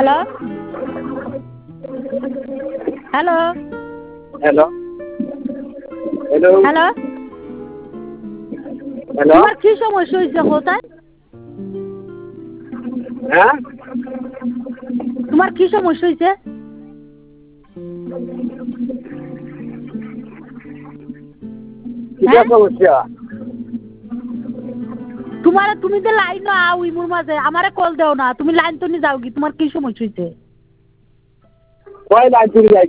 Hello hello hello hello hello hello তোমার কি সমস্যা হয়েছে কোথায়? হ্যাঁ তোমার কি সমস্যা হয়েছে? কিটা সমস্যা? তুমি যে লাইন আও ইমুর মাঝে আমারে কল দেও না, তুমি লাইন তো নি যাও কি? তোমার কি সমস্যা হয়েছে? কয় লাইন চুরি